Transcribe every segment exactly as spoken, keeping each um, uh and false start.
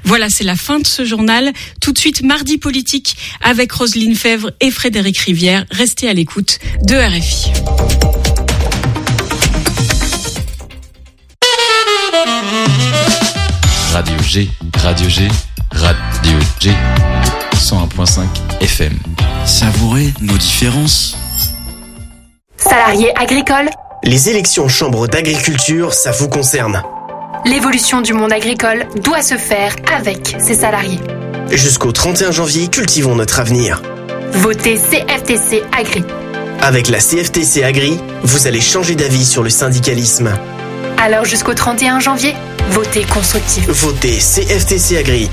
Voilà, c'est la fin de ce journal. Tout de suite, Mardi Politique avec Roselyne Fèvre et Frédéric Rivière. Restez à l'écoute de R F I. Radio G, Radio G, Radio G, cent un virgule cinq F M. Savourez nos différences. Salariés agricoles. Les élections chambres d'agriculture, ça vous concerne. L'évolution du monde agricole doit se faire avec ses salariés. Jusqu'au trente et un janvier, cultivons notre avenir. Votez C F T C Agri. Avec la C F T C Agri, vous allez changer d'avis sur le syndicalisme. Alors jusqu'au trente et un janvier, votez constructif. Votez C F T C Agri.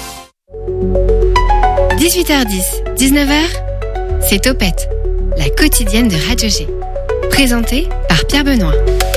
dix-huit heures dix, dix-neuf heures, c'est Topette, la quotidienne de Radio G. Présentée par Pierre Benoît.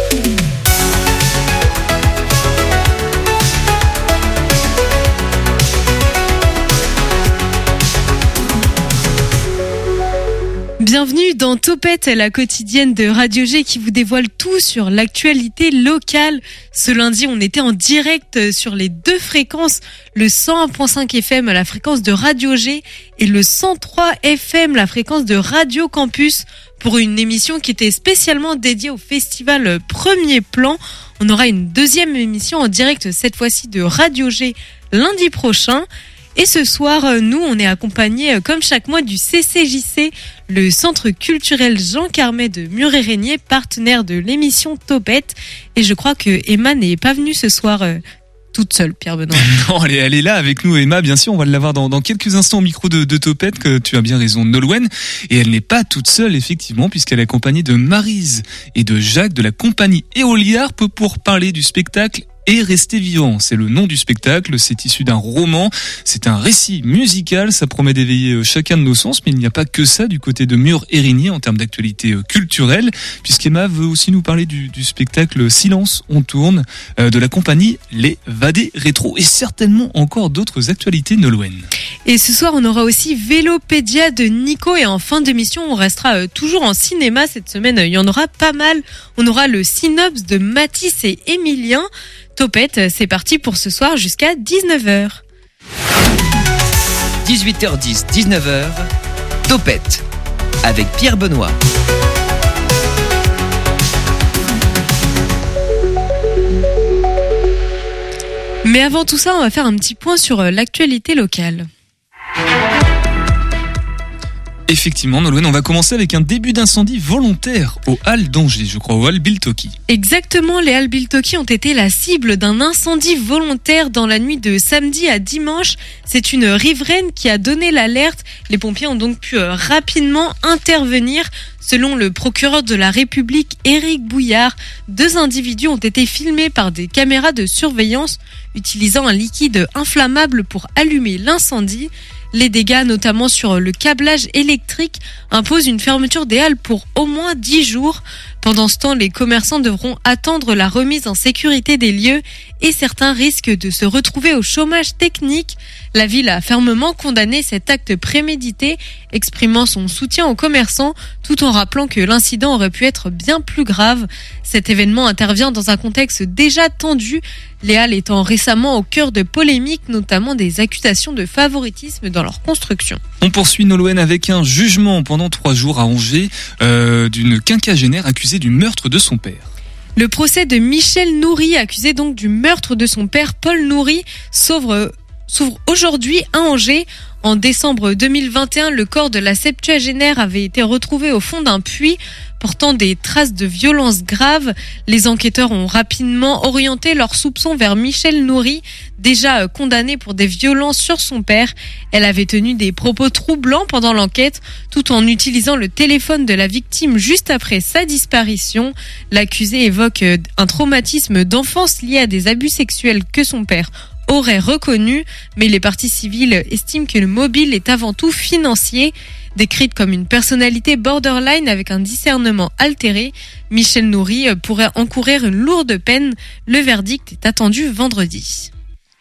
Bienvenue dans Topette, la quotidienne de Radio G qui vous dévoile tout sur l'actualité locale. Ce lundi, on était en direct sur les deux fréquences, le cent un virgule cinq F M, la fréquence de Radio G, et le cent trois F M, la fréquence de Radio Campus, pour une émission qui était spécialement dédiée au festival Premier Plan. On aura une deuxième émission en direct, cette fois-ci de Radio G, lundi prochain. Et ce soir, nous, on est accompagnés, comme chaque mois, du C C J C, le Centre culturel Jean Carmet de Mur-et-Régnier, partenaire de l'émission Topette. Et je crois que Emma n'est pas venue ce soir euh, toute seule, Pierre Benoît. Non, elle est, elle est là avec nous, Emma, bien sûr. On va l'avoir dans, dans quelques instants au micro de, de Topette, que tu as bien raison, Nolwenn. Et elle n'est pas toute seule, effectivement, puisqu'elle est accompagnée de Maryse et de Jacques de la compagnie Éoliarpe pour parler du spectacle Et rester vivant, c'est le nom du spectacle, c'est issu d'un roman, c'est un récit musical, ça promet d'éveiller chacun de nos sens, mais il n'y a pas que ça du côté de Mur-et-Régnier en termes d'actualité culturelle, puisqu'Emma veut aussi nous parler du, du spectacle Silence, on tourne, euh, de la compagnie Les Vadés Rétro, et certainement encore d'autres actualités, Nolwenn. Et ce soir, on aura aussi Vélopédia de Nico, et en fin d'émission, on restera euh, toujours en cinéma. Cette semaine, il y en aura pas mal. On aura le Synops de Mathis et Emilien. Topette, c'est parti pour ce soir jusqu'à dix-neuf heures. dix-huit heures dix, dix-neuf heures, Topette, avec Pierre Benoît. Mais avant tout ça, on va faire un petit point sur l'actualité locale. Effectivement, Nolwenn, on va commencer avec un début d'incendie volontaire aux Halles d'Angers, je crois, aux Halles Biltoki. Exactement, les Halles Biltoki ont été la cible d'un incendie volontaire dans la nuit de samedi à dimanche. C'est une riveraine qui a donné l'alerte. Les pompiers ont donc pu euh, rapidement intervenir. Selon le procureur de la République, Éric Bouillard, deux individus ont été filmés par des caméras de surveillance utilisant un liquide inflammable pour allumer l'incendie. Les dégâts, notamment sur le câblage électrique, imposent une fermeture des halles pour au moins dix jours. Pendant ce temps, les commerçants devront attendre la remise en sécurité des lieux et certains risquent de se retrouver au chômage technique. La ville a fermement condamné cet acte prémédité, exprimant son soutien aux commerçants tout en rappelant que l'incident aurait pu être bien plus grave. Cet événement intervient dans un contexte déjà tendu, les halles étant récemment au cœur de polémiques, notamment des accusations de favoritisme dans leur construction. On poursuit, Nolwenn, avec un jugement pendant trois jours à Angers euh, d'une quinquagénaire accusée du meurtre de son père. Le procès de Michel Nourry, accusé donc du meurtre de son père Paul Nourry, s'ouvre, s'ouvre aujourd'hui à Angers. En décembre deux mille vingt et un, le corps de la septuagénaire avait été retrouvé au fond d'un puits portant des traces de violences graves. Les enquêteurs ont rapidement orienté leurs soupçons vers Michel Nourry, déjà condamnée pour des violences sur son père. Elle avait tenu des propos troublants pendant l'enquête, tout en utilisant le téléphone de la victime juste après sa disparition. L'accusé évoque un traumatisme d'enfance lié à des abus sexuels que son père aurait reconnu, mais les parties civiles estiment que le mobile est avant tout financier. Décrite comme une personnalité borderline avec un discernement altéré, Michel Nourry pourrait encourir une lourde peine. Le verdict est attendu vendredi.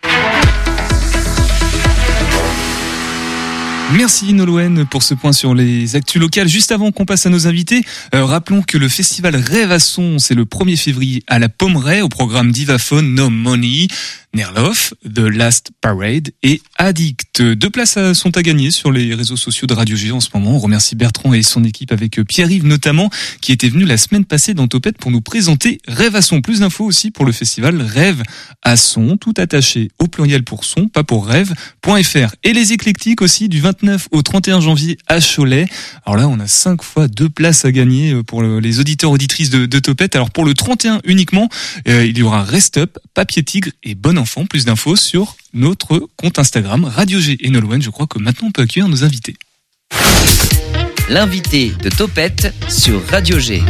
Merci Nolwenn pour ce point sur les actus locales. Juste avant qu'on passe à nos invités, euh, rappelons que le festival Rêve à Son, c'est le premier février à la Pommeraye, au programme Divaphone, No Money. Nerloff, The Last Parade et Addict. Deux places sont à gagner sur les réseaux sociaux de Radio G en ce moment. On remercie Bertrand et son équipe avec Pierre-Yves notamment, qui était venu la semaine passée dans Topette pour nous présenter Rêve à son. Plus d'infos aussi pour le festival Rêve à son, tout attaché au pluriel pour son, pas pour rêve, point fr. Et les éclectiques aussi du vingt-neuf au trente et un janvier à Cholet. Alors là, on a cinq fois deux places à gagner pour les auditeurs auditrices de, de Topette. Alors pour le trente et un uniquement, euh, il y aura Rest Up, Papier Tigre et Bon Enfant. Plus d'infos sur notre compte Instagram Radio G et Nolwenn. Je crois que maintenant on peut accueillir nos invités. L'invité de Topette sur Radio G.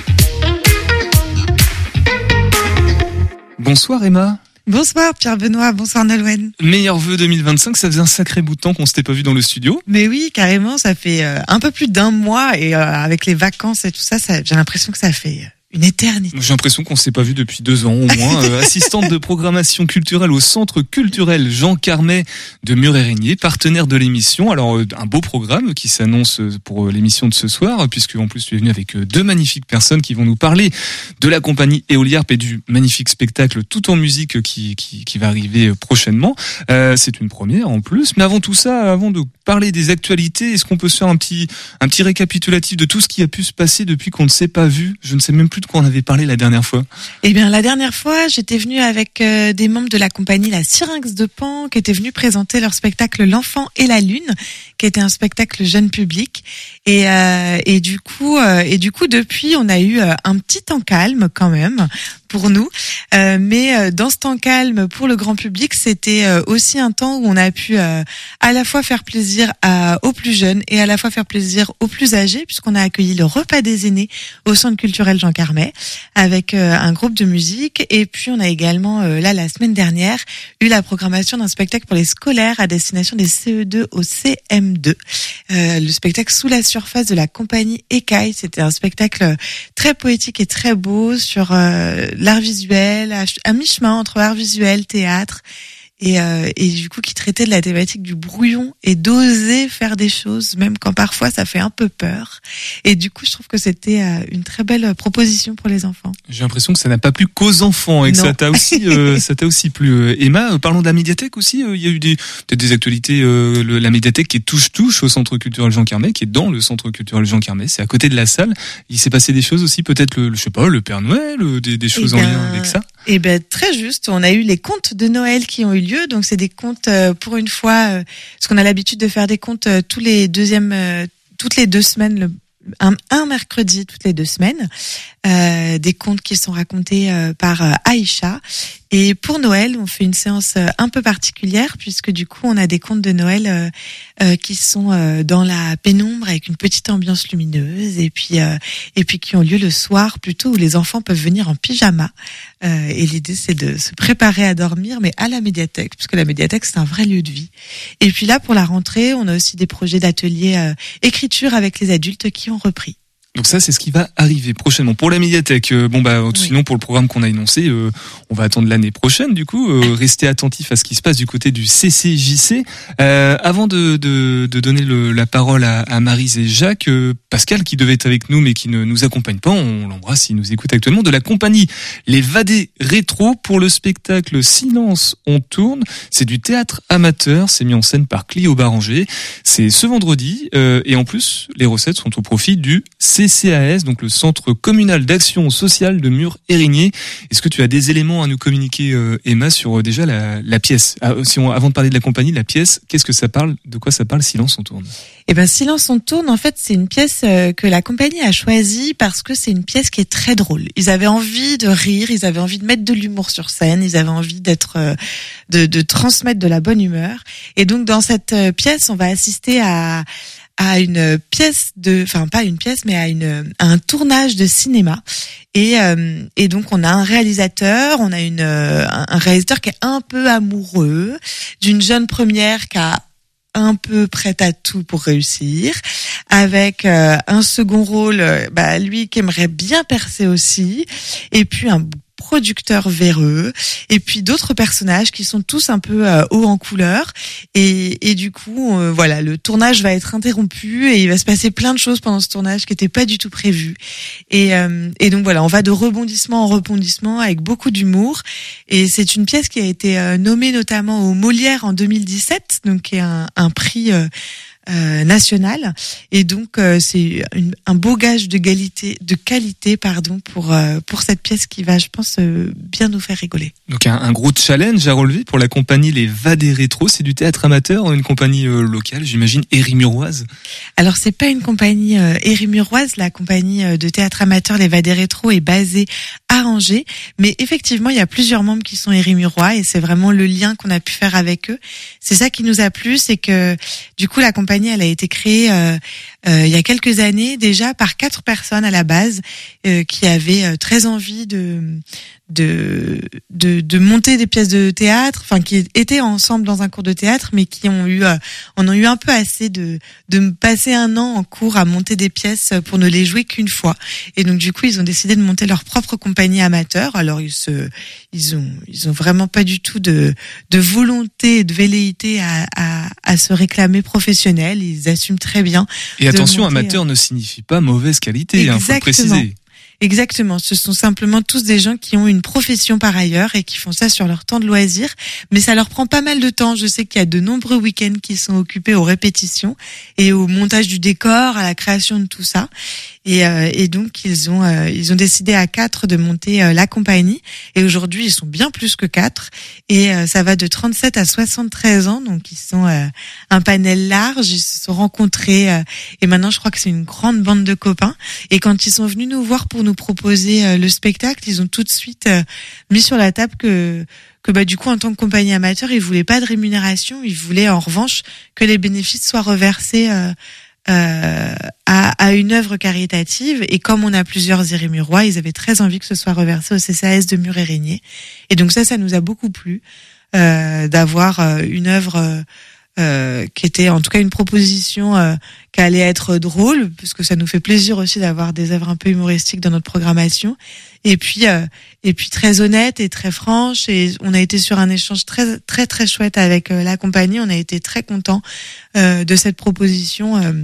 Bonsoir Emma. Bonsoir Pierre-Benoît, bonsoir Nolwenn. Meilleurs vœux deux mille vingt-cinq, ça faisait un sacré bout de temps qu'on s'était pas vu dans le studio. Mais oui, carrément, ça fait euh, un peu plus d'un mois et euh, avec les vacances et tout ça, ça j'ai l'impression que ça fait une éternité. J'ai l'impression qu'on s'est pas vu depuis deux ans au moins. euh, assistante de programmation culturelle au Centre culturel Jean Carmet de Mur-Érigné, partenaire de l'émission. Alors euh, un beau programme qui s'annonce pour euh, l'émission de ce soir, puisque en plus tu es venu avec euh, deux magnifiques personnes qui vont nous parler de la compagnie Éoliarp et du magnifique spectacle tout en musique qui qui, qui va arriver euh, prochainement. Euh, c'est une première en plus. Mais avant tout ça, avant de parler des actualités, est-ce qu'on peut se faire un petit un petit récapitulatif de tout ce qui a pu se passer depuis qu'on ne s'est pas vu? Je ne sais même plus de quoi on avait parlé la dernière fois. Eh bien, la dernière fois, j'étais venue avec euh, des membres de la compagnie La Syrinx de Pan qui étaient venus présenter leur spectacle L'Enfant et la Lune, qui était un spectacle jeune public. Et, euh, et du coup, euh, et du coup, depuis, on a eu euh, un petit temps calme quand même pour nous. Euh, mais euh, dans ce temps calme pour le grand public, c'était euh, aussi un temps où on a pu euh, à la fois faire plaisir à, aux plus jeunes et à la fois faire plaisir aux plus âgés, puisqu'on a accueilli le repas des aînés au Centre culturel Jean Carmet avec euh, un groupe de musique. Et puis on a également euh, là la semaine dernière eu la programmation d'un spectacle pour les scolaires à destination des C E deux au C M deux. Euh, le spectacle Sous la surface de la compagnie Écaille. C'était un spectacle très poétique et très beau sur euh, l'art visuel, à, à mi-chemin entre art visuel, théâtre. Et, euh, et du coup qui traitait de la thématique du brouillon et d'oser faire des choses même quand parfois ça fait un peu peur. Et du coup je trouve que c'était euh, une très belle proposition pour les enfants. J'ai l'impression que ça n'a pas plu qu'aux enfants et que non. ça t'a aussi euh, ça t'a aussi plu. Emma, parlons de la médiathèque aussi. Il euh, y a eu des peut-être des actualités. Euh, le, la médiathèque qui est touche touche au Centre culturel Jean Carmet, qui est dans le Centre culturel Jean Carmet. C'est à côté de la salle. Il s'est passé des choses aussi, peut-être le, le je sais pas, le Père Noël, des, des choses eh en ben, lien avec ça. Eh ben très juste. On a eu les contes de Noël qui ont eu lieu. Donc c'est des contes euh, pour une fois, euh, parce qu'on a l'habitude de faire des contes euh, tous les deuxièmes, euh, toutes les deux semaines, le, un, un mercredi toutes les deux semaines, euh, des contes qui sont racontés euh, par euh, Aïcha. Et pour Noël, on fait une séance euh, un peu particulière puisque du coup, on a des contes de Noël euh, euh, qui sont euh, dans la pénombre avec une petite ambiance lumineuse et puis euh, et puis qui ont lieu le soir plutôt où les enfants peuvent venir en pyjama. Euh, et l'idée, c'est de se préparer à dormir, mais à la médiathèque, puisque la médiathèque, c'est un vrai lieu de vie. Et puis là, pour la rentrée, on a aussi des projets d'ateliers euh, écriture avec les adultes qui ont repris. Donc ça, c'est ce qui va arriver prochainement. Pour la médiathèque, euh, bon bah oui. Sinon pour le programme qu'on a énoncé, euh, on va attendre l'année prochaine. Du coup, euh, restez attentifs à ce qui se passe du côté du C C J C. Euh, avant de, de, de donner le, la parole à, à Maryse et Jacques, euh, Pascal qui devait être avec nous mais qui ne nous accompagne pas, on l'embrasse, il nous écoute actuellement, de la compagnie Les Vadés Rétro pour le spectacle Silence on tourne. C'est du théâtre amateur, c'est mis en scène par Clio Baranger. C'est ce vendredi euh, et en plus les recettes sont au profit du C C A S, donc le Centre communal d'action sociale de Mur-Érigné. Est-ce que tu as des éléments à nous communiquer, euh, Emma, sur euh, déjà la, la pièce ah, si on, avant de parler de la compagnie, la pièce, qu'est-ce que ça parle, de quoi ça parle, Silence on tourne? Eh ben, Silence on tourne, en fait, c'est une pièce euh, que la compagnie a choisie parce que c'est une pièce qui est très drôle. Ils avaient envie de rire, ils avaient envie de mettre de l'humour sur scène, ils avaient envie d'être, euh, de, de transmettre de la bonne humeur. Et donc, dans cette euh, pièce, on va assister à à une pièce de, enfin pas une pièce, mais à une à un tournage de cinéma. Et euh, et donc on a un réalisateur, on a une euh, un réalisateur qui est un peu amoureux d'une jeune première qui a un peu prête à tout pour réussir, avec euh, un second rôle, euh, bah lui qui aimerait bien percer aussi, et puis un producteur véreux, et puis d'autres personnages qui sont tous un peu euh, hauts en couleur. Et, et du coup, euh, voilà, le tournage va être interrompu et il va se passer plein de choses pendant ce tournage qui n'étaient pas du tout prévues. Et, euh, et donc voilà, on va de rebondissement en rebondissement avec beaucoup d'humour. Et c'est une pièce qui a été euh, nommée notamment au Molière en deux mille dix-sept, donc qui est un, un prix euh, Euh, national, et donc euh, c'est une, un beau gage de qualité, de qualité pardon pour euh, pour cette pièce qui va, je pense, euh, bien nous faire rigoler. Donc un, un gros challenge à relever pour la compagnie Les Vadés Rétro. C'est du théâtre amateur, une compagnie euh, locale, j'imagine, hérimuroise. Alors c'est pas une compagnie euh, hérimuroise, la compagnie euh, de théâtre amateur Les Vadés Rétro est basée à Angers, mais effectivement il y a plusieurs membres qui sont hérimurois et c'est vraiment le lien qu'on a pu faire avec eux. C'est ça qui nous a plu, c'est que du coup la compagnie elle a été créée euh, euh, il y a quelques années déjà par quatre personnes à la base euh, qui avaient euh, très envie de de de de monter des pièces de théâtre, enfin qui étaient ensemble dans un cours de théâtre, mais qui ont eu euh, on a eu un peu assez de de passer un an en cours à monter des pièces pour ne les jouer qu'une fois. Et donc du coup ils ont décidé de monter leur propre compagnie amateur. Alors ils se ils ont ils ont vraiment pas du tout de de volonté et de velléité à à à se réclamer professionnels. Ils assument très bien. Et attention, monter, amateur euh... ne signifie pas mauvaise qualité, hein, faut le préciser. Exactement, ce sont simplement tous des gens qui ont une profession par ailleurs et qui font ça sur leur temps de loisir, mais ça leur prend pas mal de temps. Je sais qu'il y a de nombreux week-ends qui sont occupés aux répétitions et au montage du décor, à la création de tout ça. Et, euh, et donc ils ont euh, ils ont décidé à quatre de monter euh, la compagnie, et aujourd'hui ils sont bien plus que quatre, et euh, ça va de trente-sept à soixante-treize ans, donc ils sont euh, un panel large, ils se sont rencontrés euh, et maintenant je crois que c'est une grande bande de copains. Et quand ils sont venus nous voir pour nous proposer euh, le spectacle, ils ont tout de suite euh, mis sur la table que que bah du coup en tant que compagnie amateur ils voulaient pas de rémunération, ils voulaient en revanche que les bénéfices soient reversés euh, Euh, à, à une œuvre caritative. Et comme on a plusieurs hérimurois, ils avaient très envie que ce soit reversé au C C A S de Mur-Érigné. Et donc ça, ça nous a beaucoup plu euh, d'avoir euh, une œuvre euh, euh, qui était en tout cas une proposition euh, qui allait être drôle, parce que ça nous fait plaisir aussi d'avoir des œuvres un peu humoristiques dans notre programmation. Et puis euh, et puis très honnête et très franche, et on a été sur un échange très très très chouette avec euh, la compagnie. On a été très contents euh, de cette proposition euh,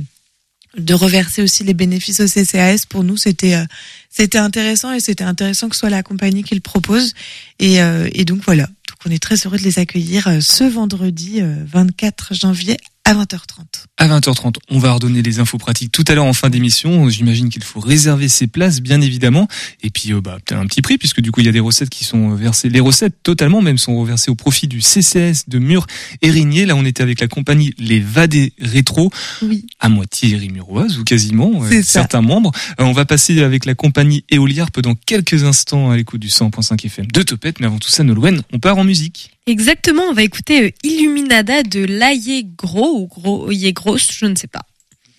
de reverser aussi les bénéfices au C C A S. Pour nous, c'était euh, c'était intéressant, et c'était intéressant que ce soit la compagnie qui le propose. Et euh, et donc voilà, donc on est très heureux de les accueillir euh, ce vendredi euh, vingt-quatre janvier à vingt heures trente. À vingt heures trente, on va redonner les infos pratiques tout à l'heure en fin d'émission. J'imagine qu'il faut réserver ses places, bien évidemment. Et puis, euh, bah, peut-être un petit prix, puisque du coup, il y a des recettes qui sont versées. Les recettes, totalement même, sont reversées au profit du C C S de Mur-Érigné. Là, on était avec la compagnie Les Vadés Rétro. Oui. À moitié hérimuroise, ou quasiment, euh, certains membres. Euh, on va passer avec la compagnie Éoliarpe dans quelques instants à l'écoute du cent virgule cinq F M de Topette. Mais avant tout ça, Nolwenn, on part en musique. Exactement, on va écouter euh, Illuminada de Laïe Gros, ou Gros, Yé Grosse, je ne sais pas.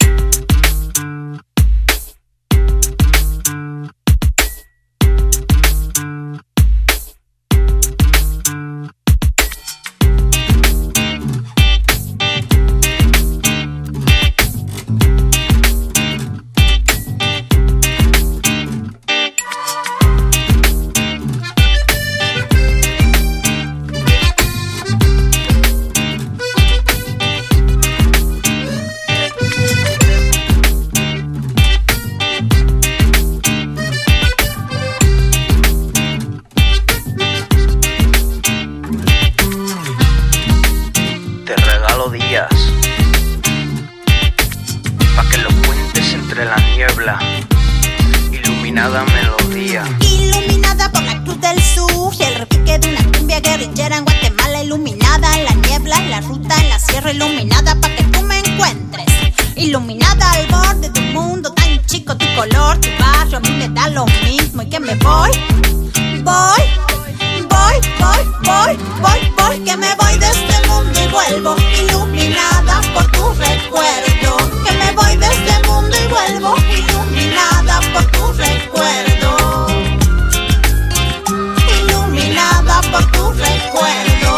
Iluminada melodía. Iluminada por la Cruz del Sur y el repique de una cumbia guerrillera en Guatemala. Iluminada en la niebla, en la ruta, en la sierra. Iluminada pa' que tú me encuentres. Iluminada al borde de un mundo tan chico. Tu color, tu barrio, a mí me da lo mismo. Y que me voy, voy, voy, voy, voy, voy, voy. Que me voy de este mundo y vuelvo. Iluminada por tu recuerdo. Que me voy de este mundo y vuelvo. Iluminada por tu recuerdo. Iluminada por tu recuerdo.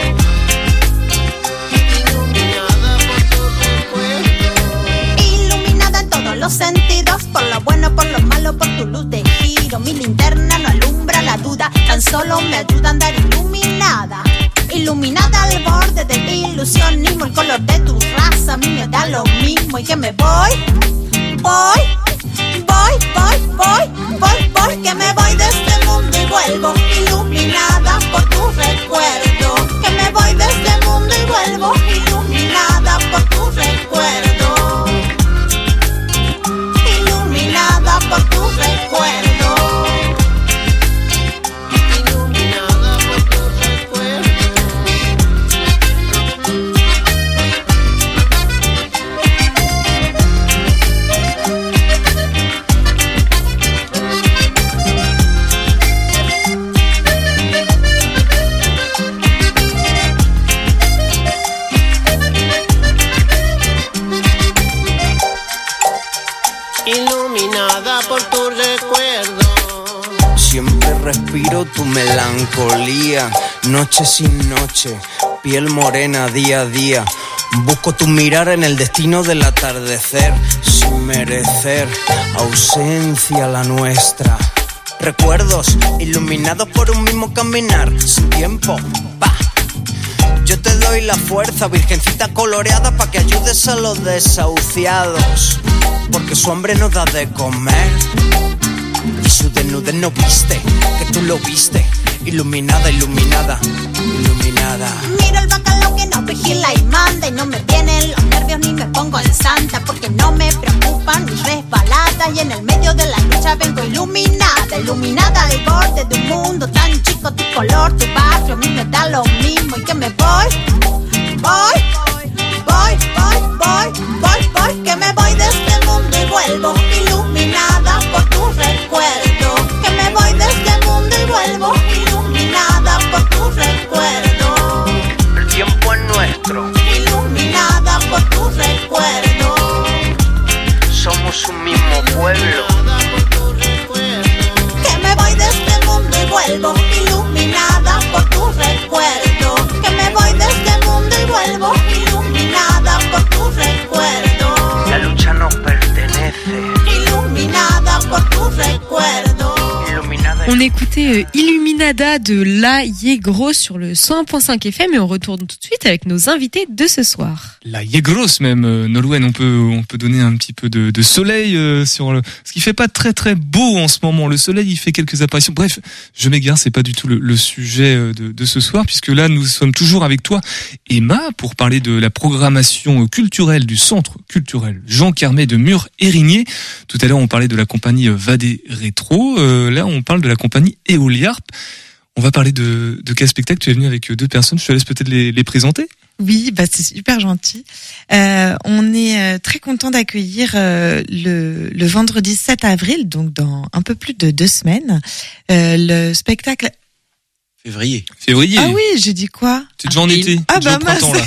Iluminada por tu recuerdo. Iluminada en todos los sentidos, por lo bueno, por lo malo, por tu luz de giro. Mi linterna no alumbra la duda, solo me ayuda a andar iluminada. Iluminada al borde del ilusionismo. El color de tu raza a mí me da lo mismo. Y que me voy, voy, voy, voy, voy, voy, voy. Que me voy de este mundo y vuelvo iluminada por tu recuerdo. Que me voy de este mundo y vuelvo iluminada por tu recuerdo. Iluminada por tu recuerdo. Iluminada por tu recuerdo. Siempre respiro tu melancolía, noche sin noche, piel morena día a día. Busco tu mirar en el destino del atardecer, sin merecer ausencia la nuestra. Recuerdos iluminados por un mismo caminar, sin tiempo, pa. Yo te doy la fuerza, virgencita coloreada, pa' que ayudes a los desahuciados. Porque su hambre no da de comer y su desnudez no viste, que tú lo viste. Iluminada, iluminada, iluminada. Miro el bacalao que no vigila y manda. Y no me vienen los nervios ni me pongo en santa. Porque no me preocupan mis resbaladas. Y en el medio de la lucha vengo iluminada. Iluminada al borde de un mundo tan chico. Tu color, tu barrio, a mí me da lo mismo. Y que me voy, voy, voy, voy, voy, voy, voy. Que me voy de este mundo y vuelvo iluminada por tu recuerdo. Que me voy de este mundo y vuelvo iluminada por tu recuerdo. El tiempo es nuestro. Iluminada por tu recuerdo. Somos un mismo pueblo. Que me voy de este mundo y vuelvo iluminada por tu recuerdo. Que me voy de este mundo y vuelvo iluminada por tu recuerdo. La lucha nos pertenece. Iluminada por tu recuerdo. On écoutait Illuminada de La Yegros sur le cent un point cinq F M et on retourne tout de suite avec nos invités de ce soir. La Yegros même, euh, Nolwenn, on peut on peut donner un petit peu de, de soleil euh, sur le, ce qui fait pas très très beau en ce moment. Le soleil il fait quelques apparitions. Bref, je m'égare, c'est pas du tout le, le sujet de, de ce soir puisque là nous sommes toujours avec toi, Emma, pour parler de la programmation culturelle du Centre culturel Jean Carmet de Mur-Érigné. Tout à l'heure on parlait de la compagnie Vadé Rétro. Euh, là on parle de la compagnie Éoliarp. On va parler de, de quel spectacle. Tu es venu avec deux personnes, je te laisse peut-être les, les présenter. Oui, bah c'est super gentil. Euh, on est très content d'accueillir euh, le, le vendredi sept avril, donc dans un peu plus de deux semaines, euh, le spectacle... Février. Février. Ah oui, j'ai dit quoi? C'est déjà en été. Ah bah mince. Printemps, là.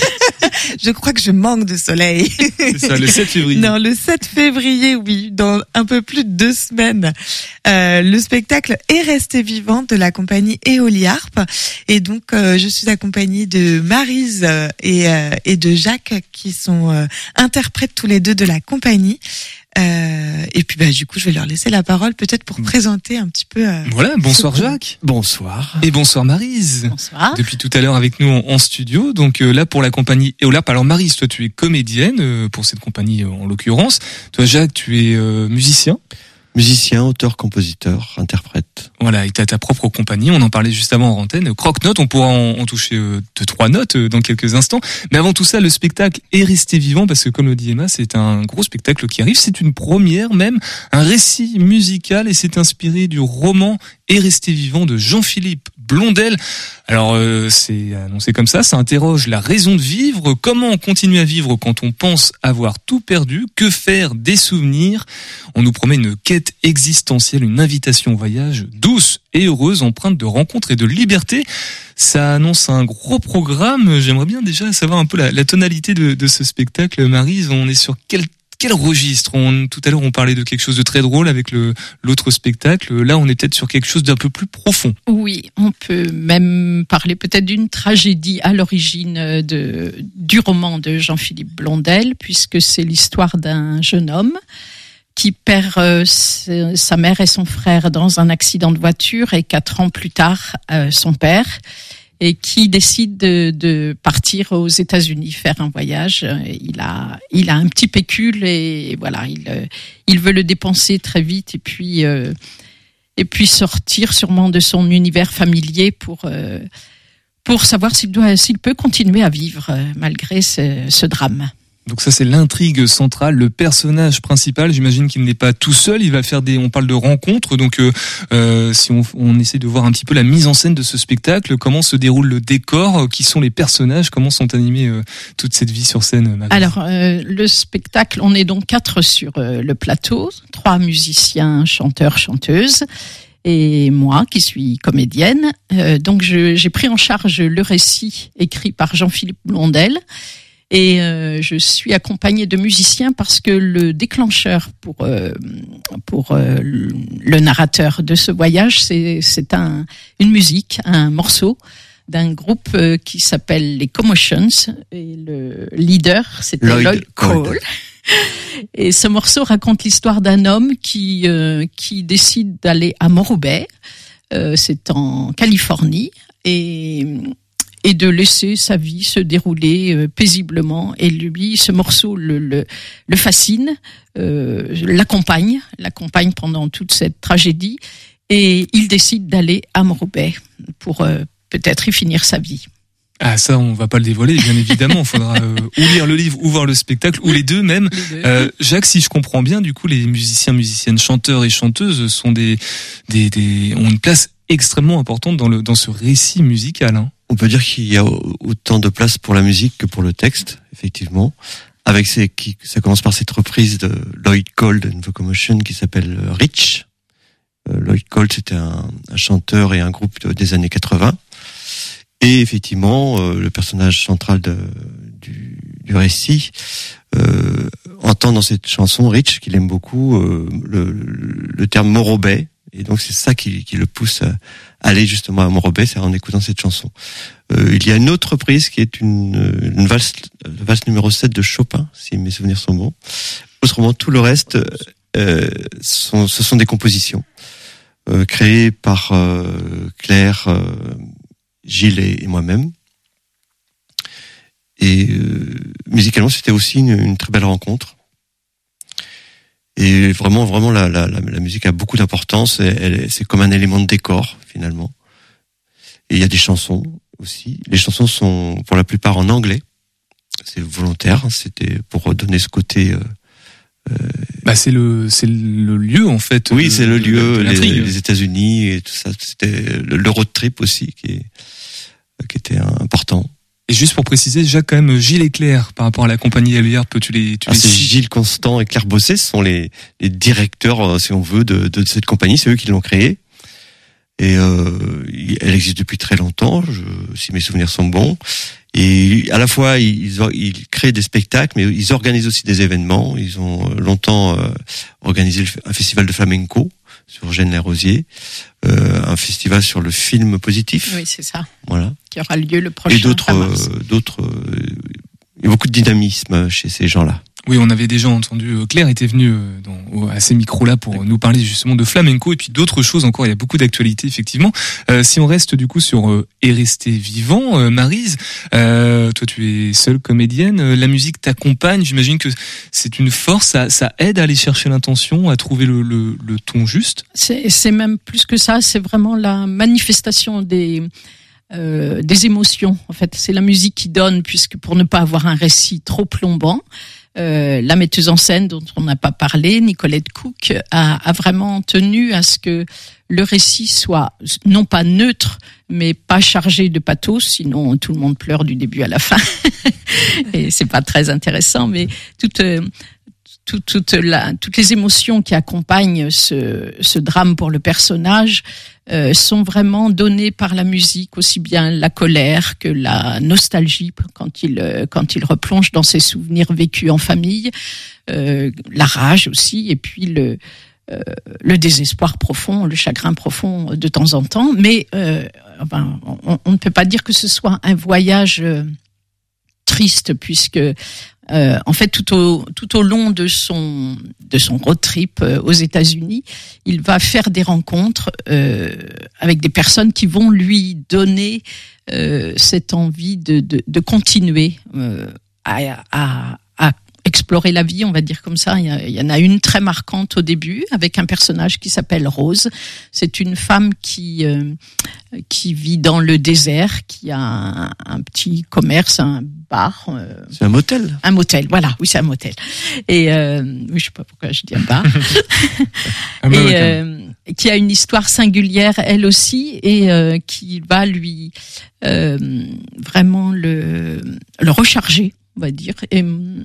Je crois que je manque de soleil. C'est ça, le sept février. Non, le sept février, oui, dans un peu plus de deux semaines. Euh, le spectacle est resté vivant de la compagnie Éoliarp. Et donc, euh, je suis accompagnée de Maryse et, euh, et de Jacques, qui sont euh, interprètes tous les deux de la compagnie. Euh, et puis bah du coup je vais leur laisser la parole peut-être pour présenter un petit peu. Euh, voilà, bonsoir Jacques. Bonsoir. Et bonsoir Maryse. Bonsoir. Depuis tout à l'heure avec nous en, en studio. Donc euh, là pour la compagnie Éoliarp. Alors Maryse, toi tu es comédienne euh, pour cette compagnie euh, en l'occurrence. Toi Jacques, tu es euh, musicien. Musicien, auteur, compositeur, interprète. Voilà, et t'as ta propre compagnie, on en parlait juste avant en antenne. Croque-note, on pourra en, en toucher euh, deux, trois notes euh, dans quelques instants. Mais avant tout ça, le spectacle est resté vivant parce que, comme le dit Emma, c'est un gros spectacle qui arrive. C'est une première même, un récit musical et c'est inspiré du roman Est resté vivant de Jean-Philippe Blondel. Alors, euh, c'est annoncé comme ça, ça interroge la raison de vivre, comment on continue à vivre quand on pense avoir tout perdu, que faire des souvenirs. On nous promet une quête existentielle, une invitation au voyage douce et heureuse, empreinte de rencontres et de liberté. Ça annonce un gros programme. J'aimerais bien déjà savoir un peu la, la tonalité de, de ce spectacle. Maryse, on est sur quel Quel registre? On, tout à l'heure, on parlait de quelque chose de très drôle avec le, l'autre spectacle. Là, on est peut-être sur quelque chose d'un peu plus profond. Oui, on peut même parler peut-être d'une tragédie à l'origine de, du roman de Jean-Philippe Blondel, puisque c'est l'histoire d'un jeune homme qui perd euh, sa mère et son frère dans un accident de voiture et quatre ans plus tard euh, son père, et qui décide de, de partir aux États-Unis faire un voyage. Il a il a un petit pécule et voilà, il il veut le dépenser très vite et puis euh, et puis sortir sûrement de son univers familier pour euh, pour savoir s'il doit s'il peut continuer à vivre euh, malgré ce, ce drame. Donc ça, c'est l'intrigue centrale, le personnage principal. J'imagine qu'il n'est pas tout seul. Il va faire des, on parle de rencontres. Donc, euh, euh, si on, on essaie de voir un petit peu la mise en scène de ce spectacle, comment se déroule le décor, qui sont les personnages, comment sont animés euh, toute cette vie sur scène. Marie. Alors, euh, le spectacle, on est donc quatre sur euh, le plateau, trois musiciens, chanteurs, chanteuses. Et moi, qui suis comédienne. Euh, donc, je, j'ai pris en charge le récit écrit par Jean-Philippe Blondel. Et euh, je suis accompagnée de musiciens parce que le déclencheur pour euh, pour euh, le narrateur de ce voyage, c'est c'est un une musique, un morceau d'un groupe euh, qui s'appelle les Commotions, et le leader c'était Lloyd, Lloyd Cole. Cole. Et ce morceau raconte l'histoire d'un homme qui euh, qui décide d'aller à Morro Bay, euh, c'est en Californie, et et de laisser sa vie se dérouler euh, paisiblement. Et lui, ce morceau le, le, le fascine, euh, l'accompagne, l'accompagne pendant toute cette tragédie. Et il décide d'aller à Morro Bay pour euh, peut-être y finir sa vie. Ah, ça, on va pas le dévoiler, bien évidemment. Il faudra euh, ou lire le livre ou voir le spectacle, ou les deux même. Les deux. Euh, Jacques, si je comprends bien, du coup, les musiciens, musiciennes, chanteurs et chanteuses sont des, des, des ont une place extrêmement importante dans le dans ce récit musical. Hein. On peut dire qu'il y a autant de place pour la musique que pour le texte, effectivement. Avec ces, qui, ça commence par cette reprise de Lloyd Cole de The Commotion qui s'appelle Rich. Euh, Lloyd Cole, c'était un, un chanteur et un groupe des années quatre-vingts. Et effectivement, euh, le personnage central de, du, du récit euh, entend dans cette chanson Rich, qu'il aime beaucoup, euh, le, le terme Morro Bay. Et donc c'est ça qui, qui le pousse à aller justement à Morro Bay, c'est en écoutant cette chanson. Euh, il y a une autre reprise qui est une, une valse, valse numéro sept de Chopin, si mes souvenirs sont bons. Autrement, tout le reste, euh, sont, ce sont des compositions euh, créées par euh, Claire, euh, Gilles et, et moi-même. Et euh, musicalement, c'était aussi une, une très belle rencontre. Et vraiment, vraiment, la, la, la, la musique a beaucoup d'importance. Elle, c'est comme un élément de décor, finalement. Et il y a des chansons aussi. Les chansons sont, pour la plupart, en anglais. C'est volontaire. C'était pour donner ce côté. Euh, euh... Bah, c'est le, c'est le lieu en fait. Oui, de, c'est le lieu. de les, les États-Unis et tout ça. C'était le, le road trip aussi qui, est, qui était important. Et juste pour préciser, Jacques, quand même, Gilles et Claire, par rapport à la compagnie L E R, peux-tu les, tu ah, les c'est Gilles Constant et Claire Bosset, ce sont les, les directeurs, si on veut, de, de cette compagnie. C'est eux qui l'ont créée. Et, euh, elle existe depuis très longtemps, je, si mes souvenirs sont bons. Et à la fois, ils, ils créent des spectacles, mais ils organisent aussi des événements. Ils ont longtemps euh, organisé un festival de flamenco sur Gênes-les-Rosiers, euh, un festival sur le film positif. Oui, c'est ça. Voilà. Qui aura lieu le prochain. Et d'autres, euh, d'autres. Euh, il y a beaucoup de dynamisme chez ces gens-là. Oui, on avait déjà entendu, Claire était venue dans, à ces micros-là pour nous parler justement de flamenco et puis d'autres choses encore. Il y a beaucoup d'actualités, effectivement. Euh, si on reste du coup sur euh, Et rester vivant, euh, Maryse, euh, toi tu es seule comédienne, euh, la musique t'accompagne, j'imagine que c'est une force, ça, ça aide à aller chercher l'intention, à trouver le, le, le ton juste. C'est, c'est même plus que ça, c'est vraiment la manifestation des... Euh, des émotions. En fait, c'est la musique qui donne, puisque pour ne pas avoir un récit trop plombant, euh, la metteuse en scène dont on n'a pas parlé, Nicolette Cook, a, a vraiment tenu à ce que le récit soit non pas neutre, mais pas chargé de pathos, sinon tout le monde pleure du début à la fin. Et c'est pas très intéressant, mais toute euh, Tout, toute la, toutes les émotions qui accompagnent ce, ce drame pour le personnage euh, sont vraiment données par la musique, aussi bien la colère que la nostalgie quand il quand il replonge dans ses souvenirs vécus en famille, euh, la rage aussi, et puis le euh, le désespoir profond, le chagrin profond de temps en temps. Mais euh, enfin, on, on ne peut pas dire que ce soit un voyage euh, triste, puisque Euh, en fait, tout au tout au long de son de son road trip euh, aux États-Unis, il va faire des rencontres euh, avec des personnes qui vont lui donner euh, cette envie de de, de continuer euh, à, à à explorer la vie, on va dire comme ça. Il y, a, il y en a une très marquante au début, avec un personnage qui s'appelle Rose. C'est une femme qui euh, qui vit dans le désert, qui a un, un petit commerce, un bar. Euh, c'est un motel. Un motel, voilà. Oui, c'est un motel. Et euh, oui, je sais pas pourquoi je dis un bar. ah, et euh, qui a une histoire singulière, elle aussi, et euh, qui va lui euh, vraiment le le recharger, on va dire, et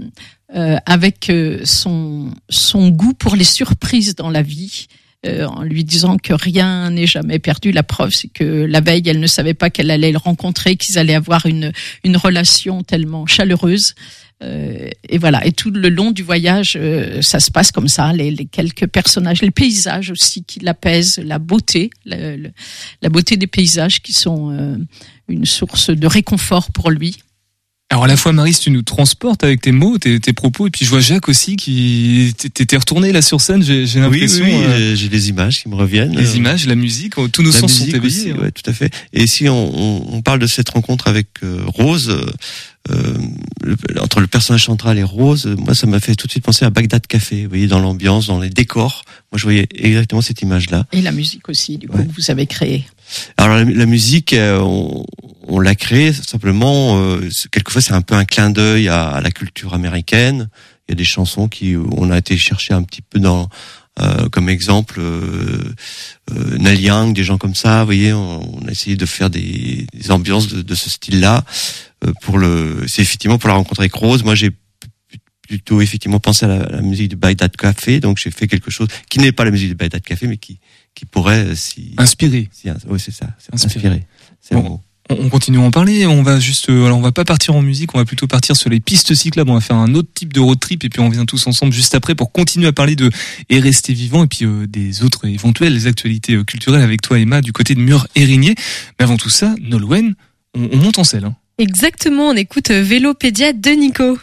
euh, avec euh, son son goût pour les surprises dans la vie, euh, en lui disant que rien n'est jamais perdu. La preuve, c'est que la veille, elle ne savait pas qu'elle allait le rencontrer, qu'ils allaient avoir une une relation tellement chaleureuse. Euh, et voilà. Et tout le long du voyage, euh, ça se passe comme ça. Les, les quelques personnages, les paysages aussi qui l'apaisent, la beauté, la, la, la beauté des paysages qui sont euh, une source de réconfort pour lui. Alors à la fois, Maryse, tu nous transportes avec tes mots, tes, tes propos, et puis je vois Jacques aussi qui t'étais retourné là sur scène. J'ai, j'ai l'impression. Oui, oui, oui euh, j'ai des images qui me reviennent. Les images, la musique, tous nos la sens musique sont éveillés. Aussi, hein. Ouais, tout à fait. Et si on, on, on parle de cette rencontre avec euh, Rose, euh, le, entre le personnage central et Rose, moi ça m'a fait tout de suite penser à Bagdad Café. Vous voyez, dans l'ambiance, dans les décors. Moi, je voyais exactement cette image-là. Et la musique aussi, du coup, ouais. que vous avez créée. Alors la, la musique, euh, on, on l'a créée simplement. Euh, quelquefois, c'est un peu un clin d'œil à, à la culture américaine. Il y a des chansons qui, on a été chercher un petit peu dans, euh, comme exemple, euh, euh, Neil Young, des gens comme ça. Vous voyez, on, on a essayé de faire des, des ambiances de, de ce style-là. Euh, pour le, c'est effectivement pour la rencontre avec Rose. Moi, j'ai plutôt effectivement pensé à la, à la musique du Bagdad Café, donc j'ai fait quelque chose qui n'est pas la musique du Bagdad Café, mais qui qui pourrait s'y inspirer. Si, oui, c'est ça, c'est inspirer. inspirer. C'est bon. On continue à en parler. On va juste, euh, alors on va pas partir en musique, on va plutôt partir sur les pistes cyclables. On va faire un autre type de road trip et puis on revient tous ensemble juste après pour continuer à parler de et rester vivant et puis euh, des autres éventuelles actualités euh, culturelles avec toi, Emma, du côté de Mur-Érigné. Mais avant tout ça, Nolwenn, on, on monte en selle. Hein. Exactement. On écoute Vélopédia de Nico.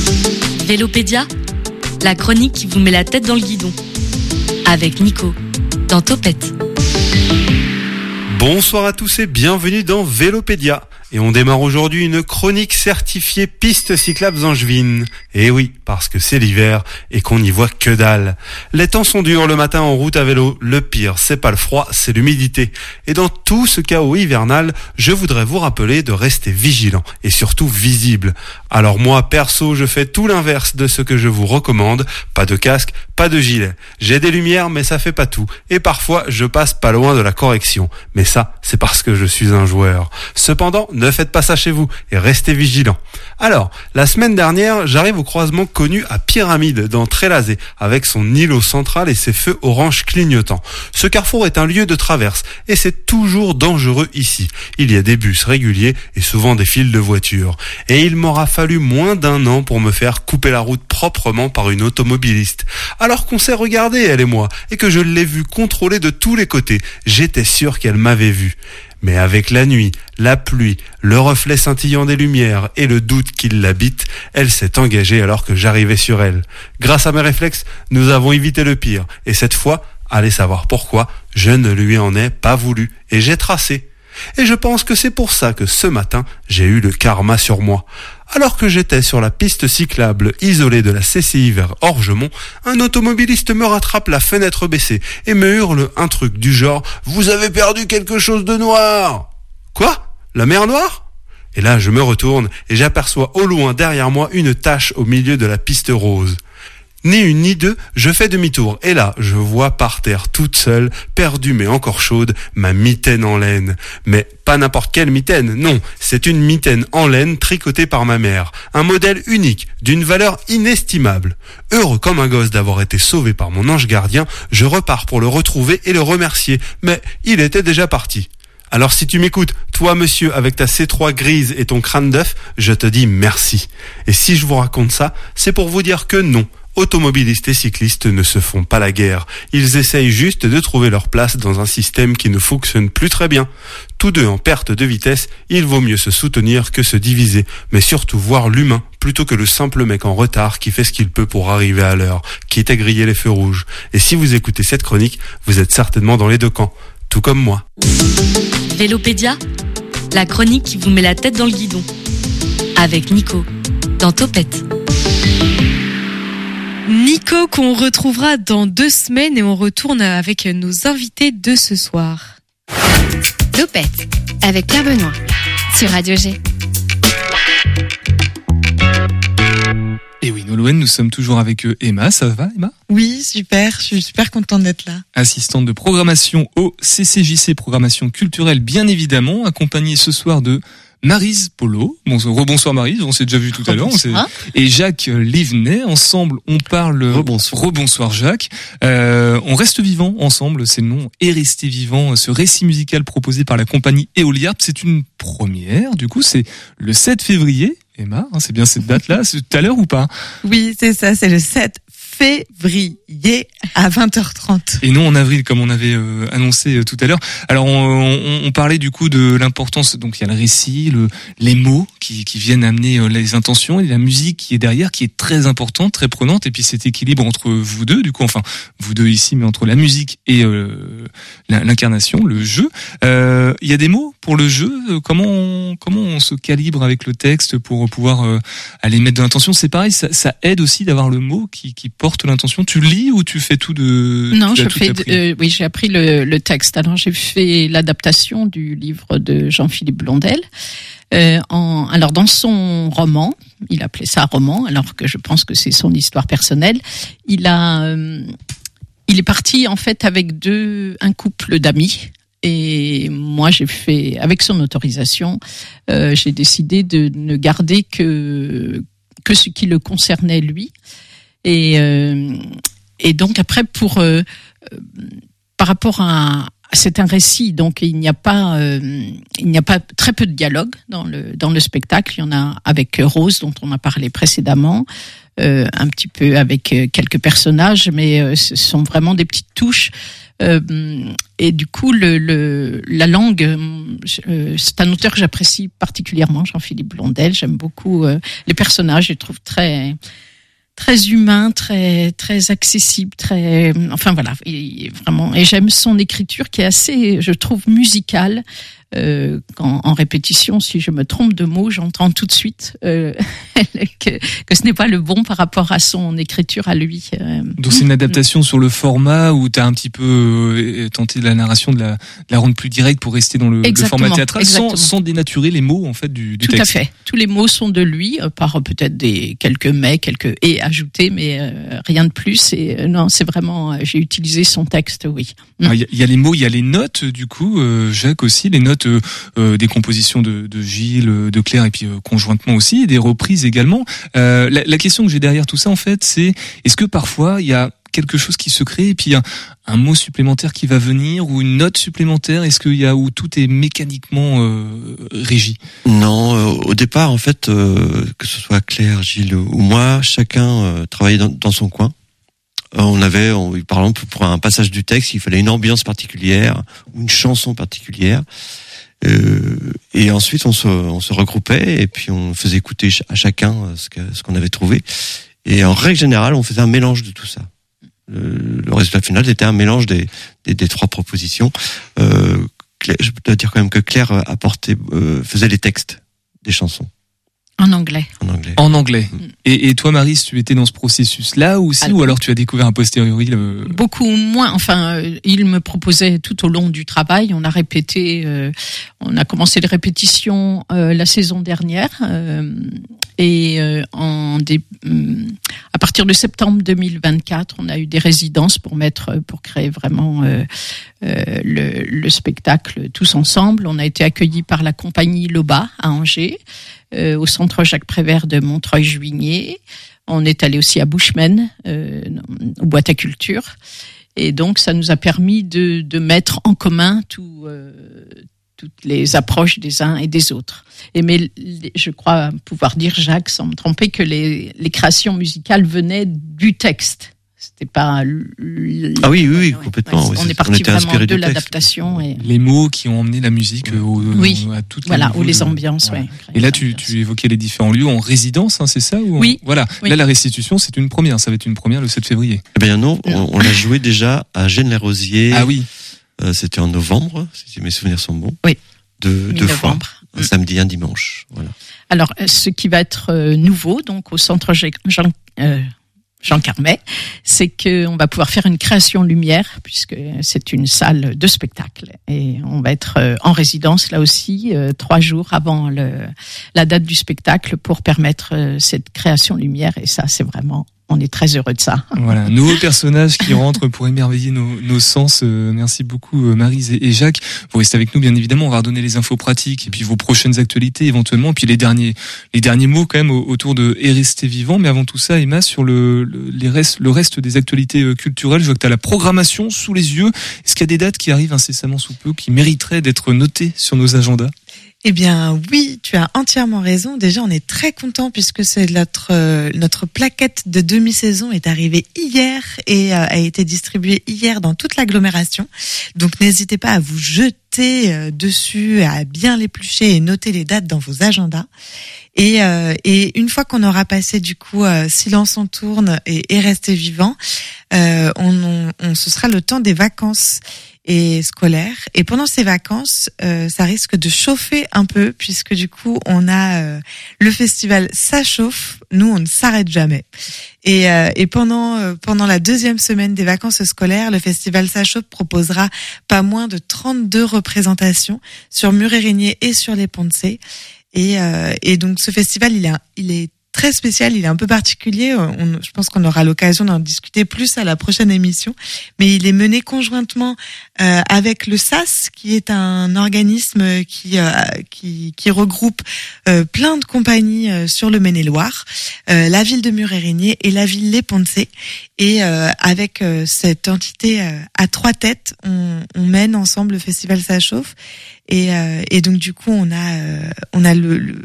Vélopédia, la chronique qui vous met la tête dans le guidon. Avec Nico, dans Topette. Bonsoir à tous et bienvenue dans Vélopédia. Et on démarre aujourd'hui une chronique certifiée pistes cyclables angevines. Et oui, parce que c'est l'hiver et qu'on n'y voit que dalle. Les temps sont durs le matin en route à vélo. Le pire, c'est pas le froid, c'est l'humidité. Et dans tout ce chaos hivernal, je voudrais vous rappeler de rester vigilant et surtout visible. Alors moi, perso, je fais tout l'inverse de ce que je vous recommande. Pas de casque, pas de gilet. J'ai des lumières, mais ça fait pas tout. Et parfois, je passe pas loin de la correction. Mais ça, c'est parce que je suis un joueur. Cependant, ne faites pas ça chez vous et restez vigilants. Alors, la semaine dernière, j'arrive au croisement connu à Pyramide dans Trélazé avec son îlot central et ses feux orange clignotants. Ce carrefour est un lieu de traverse et c'est toujours dangereux ici. Il y a des bus réguliers et souvent des files de voitures. Et il m'aura fallu moins d'un an pour me faire couper la route proprement par une automobiliste. Alors qu'on s'est regardé, elle et moi, et que je l'ai vue contrôler de tous les côtés, j'étais sûr qu'elle m'avait vu. Mais avec la nuit, la pluie, le reflet scintillant des lumières et le doute qui l'habite, elle s'est engagée alors que j'arrivais sur elle. Grâce à mes réflexes, nous avons évité le pire. Et cette fois, allez savoir pourquoi, je ne lui en ai pas voulu. Et j'ai tracé. Et je pense que c'est pour ça que ce matin, j'ai eu le karma sur moi. Alors que j'étais sur la piste cyclable isolée de la C C I vers Orgemont, un automobiliste me rattrape la fenêtre baissée et me hurle un truc du genre « Vous avez perdu quelque chose de noir !» Quoi ? La mer Noire ? Et là, je me retourne et j'aperçois au loin derrière moi une tache au milieu de la piste rose. Ni une ni deux, je fais demi-tour et là, je vois par terre toute seule, perdue mais encore chaude, ma mitaine en laine. Mais pas n'importe quelle mitaine, non, c'est une mitaine en laine tricotée par ma mère. Un modèle unique, d'une valeur inestimable. Heureux comme un gosse d'avoir été sauvé par mon ange gardien, je repars pour le retrouver et le remercier, mais il était déjà parti. Alors si tu m'écoutes, toi monsieur avec ta C trois grise et ton crâne d'œuf, je te dis merci. Et si je vous raconte ça, c'est pour vous dire que non, Automobilistes et cyclistes ne se font pas la guerre. Ils essayent juste de trouver leur place dans un système qui ne fonctionne plus très bien. Tous deux en perte de vitesse, il vaut mieux se soutenir que se diviser, mais surtout voir l'humain plutôt que le simple mec en retard qui fait ce qu'il peut pour arriver à l'heure, quitte à griller les feux rouges. Et si vous écoutez cette chronique, vous êtes certainement dans les deux camps, tout comme moi. Vélopédia, la chronique qui vous met la tête dans le guidon. Avec Nico, dans Topette. Nico qu'on retrouvera dans deux semaines et on retourne avec nos invités de ce soir. Topette avec Pierre Benoît sur Radio G. Et oui, Nolwenn, nous sommes toujours avec Emma. Ça va, Emma ? Oui, super. Je suis super contente d'être là. Assistante de programmation au C C J C, programmation culturelle, bien évidemment, accompagnée ce soir de Maryse Polo. Bonsoir, rebonsoir Maryse, on s'est déjà vu tout à l'heure. On s'est... Et Jacques Livenet. Ensemble, on parle... Rebonsoir. Rebonsoir Jacques. Euh, on reste vivant ensemble, c'est le nom. Et rester vivant, ce récit musical proposé par la compagnie Éoliarp, c'est une première. Du coup, c'est le sept février. Emma, hein, c'est bien cette date-là, c'est tout à l'heure ou pas ? Oui, c'est ça, c'est le sept février à vingt heures trente. Et non en avril, comme on avait euh, annoncé euh, tout à l'heure. Alors, on, on, on parlait du coup de l'importance, donc il y a le récit, le, les mots qui, qui viennent amener euh, les intentions, et la musique qui est derrière, qui est très importante, très prenante, et puis cet équilibre entre vous deux, du coup, enfin, vous deux ici, mais entre la musique et euh, l'incarnation, le jeu. Euh, il y a des mots pour le jeu, comment on, comment on se calibre avec le texte pour pouvoir euh, aller mettre de l'intention. C'est pareil, ça, ça aide aussi d'avoir le mot qui, qui porte l'intention. Tu lis ou tu fais tout de... Non, je fais. De, euh, oui, j'ai appris le, le texte. Alors j'ai fait l'adaptation du livre de Jean-Philippe Blondel. Euh, en, alors dans son roman, il appelait ça roman, alors que je pense que c'est son histoire personnelle. Il a, euh, il est parti en fait avec deux, un couple d'amis. Et moi, j'ai fait, avec son autorisation, euh, j'ai décidé de ne garder que que ce qui le concernait lui. Et euh, et donc après, pour euh, euh, par rapport à, c'est un récit, donc il n'y a pas euh, il n'y a pas très peu de dialogue dans le dans le spectacle. Il y en a avec Rose, dont on a parlé précédemment. Euh, un petit peu avec euh, quelques personnages, mais euh, ce sont vraiment des petites touches. Euh, et du coup, le, le, la langue, euh, c'est un auteur que j'apprécie particulièrement, Jean-Philippe Blondel. J'aime beaucoup euh, les personnages, je les trouve très très humains, très très accessibles, très, enfin voilà, et, vraiment. Et j'aime son écriture qui est assez, je trouve, musicale. Euh, quand, en répétition, si je me trompe de mots, j'entends tout de suite euh, que, que ce n'est pas le bon par rapport à son écriture à lui. Euh. Donc c'est une adaptation sur le format où tu as un petit peu euh, tenté de la narration de la, de la rendre plus directe pour rester dans le, le format théâtral sans, sans dénaturer les mots en fait du, du tout texte. Tout à fait. Tous les mots sont de lui, euh, par peut-être des quelques mais, quelques et ajoutés, mais euh, rien de plus. Et euh, non, c'est vraiment, euh, j'ai utilisé son texte, oui. Il y, y a les mots, il y a les notes du coup, euh, Jacques aussi, les notes Euh, euh, des compositions de, de Gilles, de Claire et puis euh, conjointement aussi, et des reprises également. Euh, la, la question que j'ai derrière tout ça en fait, c'est est-ce que parfois il y a quelque chose qui se crée et puis un, un mot supplémentaire qui va venir ou une note supplémentaire, est-ce qu'il y a où tout est mécaniquement euh, régi? Non, euh, au départ en fait, euh, que ce soit Claire, Gilles ou moi, chacun euh, travaillait dans, dans son coin. On avait, on, par exemple, pour un passage du texte, il fallait une ambiance particulière ou une chanson particulière. Euh, et ensuite, on se, on se regroupait et puis on faisait écouter à chacun ce, que, ce qu'on avait trouvé. Et en règle générale, on faisait un mélange de tout ça. Le, le résultat final était un mélange des, des, des trois propositions. Euh, Claire, je peux te dire quand même que Claire apportait, euh, faisait les textes des chansons. En anglais. En anglais. En anglais. Mmh. Et, et toi, Maryse, tu étais dans ce processus-là aussi, alors, ou alors tu as découvert a posteriori le... Beaucoup moins. Enfin, euh, il me proposait tout au long du travail. On a répété, euh, on a commencé les répétitions euh, la saison dernière, euh, et euh, en des, euh, à partir de septembre deux mille vingt-quatre, on a eu des résidences pour mettre, pour créer vraiment euh, euh, le, le spectacle tous ensemble. On a été accueillis par la compagnie Loba à Angers. Euh, au centre Jacques Prévert de Montreuil-Juigné. On est allé aussi à Bushman, euh, au Boîte à Culture. Et donc, ça nous a permis de, de mettre en commun tout, euh, toutes les approches des uns et des autres. Et mais je crois pouvoir dire, Jacques, sans me tromper, que les, les créations musicales venaient du texte. C'était pas. L... Ah oui, oui, oui, complètement. Ouais, on est parti vraiment de l'adaptation. Et... Les mots qui ont emmené la musique au, oui. à toutes voilà, les ou les de... ambiances, voilà. ouais. Et là, tu, tu évoquais les différents lieux en résidence, hein, c'est ça ou en... Oui. Voilà. Oui. Là, la restitution, c'est une première. Ça va être une première le sept février. Eh bien non, on, on l'a joué déjà à Gênes-les-Rosiers. Ah oui. Euh, c'était en novembre, si mes souvenirs sont bons. Oui. Deux, deux fois. Un samedi, un dimanche. Voilà. Alors, ce qui va être euh, nouveau, donc au centre Jean, euh, Jean Carmet, c'est qu'on va pouvoir faire une création lumière, puisque c'est une salle de spectacle. Et on va être euh, en résidence, là aussi, euh, trois jours avant le, la date du spectacle pour permettre euh, cette création lumière. Et ça, c'est vraiment... On est très heureux de ça. Voilà, un nouveau personnage qui rentre pour émerveiller nos, nos sens. Euh, merci beaucoup euh, Maryse et, et Jacques. Vous restez avec nous bien évidemment, on va redonner les infos pratiques et puis vos prochaines actualités éventuellement, puis les derniers les derniers mots quand même autour de Et rester vivant. Mais avant tout ça, Emma, sur le, le, les restes, le reste des actualités euh, culturelles, je vois que tu as la programmation sous les yeux. Est-ce qu'il y a des dates qui arrivent incessamment sous peu qui mériteraient d'être notées sur nos agendas ? Eh bien oui, tu as entièrement raison. Déjà, on est très content puisque c'est notre euh, notre plaquette de demi-saison est arrivée hier et euh, a été distribuée hier dans toute l'agglomération. Donc n'hésitez pas à vous jeter euh, dessus, à bien l'éplucher et noter les dates dans vos agendas. Et euh, et une fois qu'on aura passé du coup euh, Silence on tourne et, et Rester vivant, euh, on, on, on ce sera le temps des vacances et scolaire. Et pendant ces vacances, euh, ça risque de chauffer un peu puisque du coup, on a euh, le festival Ça chauffe. Nous, on ne s'arrête jamais. Et, euh, et pendant euh, pendant la deuxième semaine des vacances scolaires, le festival Ça chauffe proposera pas moins de trente-deux représentations sur Mur-et-Régnier et sur les Ponts de Cé. Et, euh, et donc, ce festival, il, a, il est très spécial, il est un peu particulier. On, je pense qu'on aura l'occasion d'en discuter plus à la prochaine émission. Mais il est mené conjointement euh, avec le S A S, qui est un organisme qui euh, qui, qui regroupe euh, plein de compagnies euh, sur le Maine-et-Loire, euh, la ville de Mur-et-Régnier et la ville Les Ponts de Cé. Et euh, avec euh, cette entité euh, à trois têtes, on, on mène ensemble le festival Ça chauffe. Et, euh, et donc du coup, on a euh, on a le, le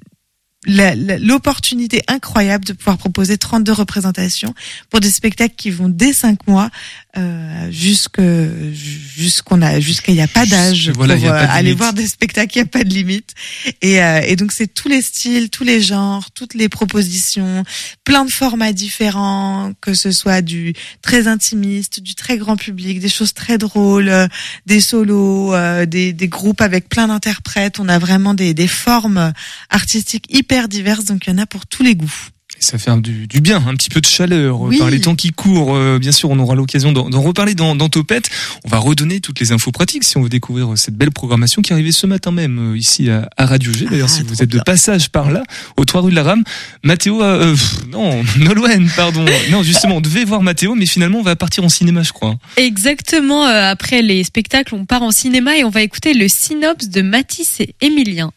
La, la, l'opportunité incroyable de pouvoir proposer trente-deux représentations pour des spectacles qui vont dès cinq mois euh, jusque jusqu'on a jusqu'à il y a pas d'âge voilà, pour y a pas de aller limite. voir des spectacles, il y a pas de limite. Et euh, et donc c'est tous les styles, tous les genres, toutes les propositions, plein de formats différents, que ce soit du très intimiste, du très grand public, des choses très drôles, euh, des solos, euh, des des groupes avec plein d'interprètes. On a vraiment des des formes artistiques hyper diverses, donc il y en a pour tous les goûts. Et ça fait du, du bien, un petit peu de chaleur oui. par les temps qui courent. Euh, bien sûr, on aura l'occasion d'en, d'en reparler dans, dans Topette. On va redonner toutes les infos pratiques si on veut découvrir cette belle programmation qui est arrivée ce matin même euh, ici à, à Radio G. D'ailleurs, ah, si vous êtes bien. de passage par là, aux trois rues de la Rame, Mathéo, euh, pff, non, Nolwenn, pardon. Non, justement, on devait voir Mathéo, mais finalement, on va partir en cinéma, je crois. Exactement. Euh, après les spectacles, on part en cinéma et on va écouter le synopsis de Mathis et Émilien.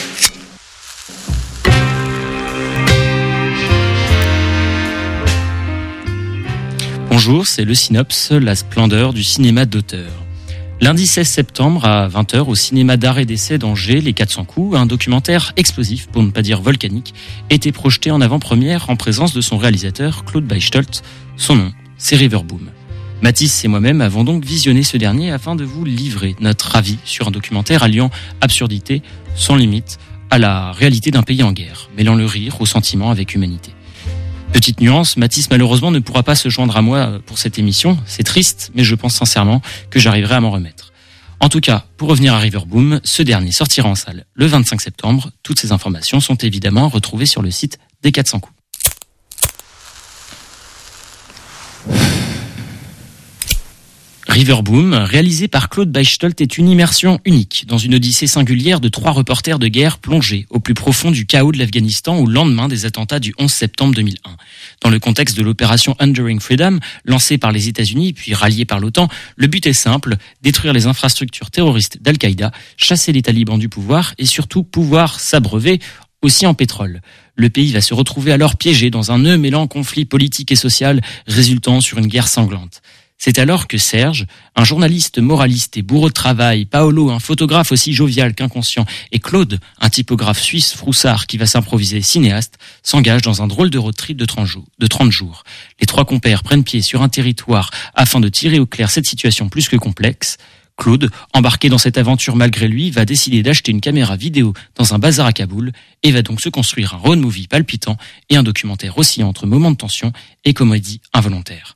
Bonjour, c'est le synopsis, la splendeur du cinéma d'auteur. Lundi seize septembre à vingt heures au cinéma d'art et d'essai d'Angers, Les quatre cents coups, un documentaire explosif, pour ne pas dire volcanique, était projeté en avant-première en présence de son réalisateur Claude Beichtoldt. Son nom, c'est Riverboom. Mathis et moi-même avons donc visionné ce dernier afin de vous livrer notre avis sur un documentaire alliant absurdité, sans limite, à la réalité d'un pays en guerre, mêlant le rire au sentiment avec humanité. Petite nuance, Mathis malheureusement ne pourra pas se joindre à moi pour cette émission. C'est triste, mais je pense sincèrement que j'arriverai à m'en remettre. En tout cas, pour revenir à Riverboom, ce dernier sortira en salle le vingt-cinq septembre. Toutes ces informations sont évidemment retrouvées sur le site des quatre cents coups. Riverboom, réalisé par Claude Beichtoldt, est une immersion unique dans une odyssée singulière de trois reporters de guerre plongés au plus profond du chaos de l'Afghanistan au lendemain des attentats du onze septembre deux mille un. Dans le contexte de l'opération Enduring Freedom, lancée par les États-Unis puis ralliée par l'OTAN, le but est simple, détruire les infrastructures terroristes d'Al-Qaïda, chasser les talibans du pouvoir et surtout pouvoir s'abreuver aussi en pétrole. Le pays va se retrouver alors piégé dans un nœud mêlant conflit politique et social résultant sur une guerre sanglante. C'est alors que Serge, un journaliste moraliste et bourreau de travail, Paolo, un photographe aussi jovial qu'inconscient, et Claude, un typographe suisse froussard qui va s'improviser cinéaste, s'engagent dans un drôle de road trip de trente jours. Les trois compères prennent pied sur un territoire afin de tirer au clair cette situation plus que complexe. Claude, embarqué dans cette aventure malgré lui, va décider d'acheter une caméra vidéo dans un bazar à Kaboul et va donc se construire un road movie palpitant et un documentaire oscillant entre moments de tension et comédie involontaire.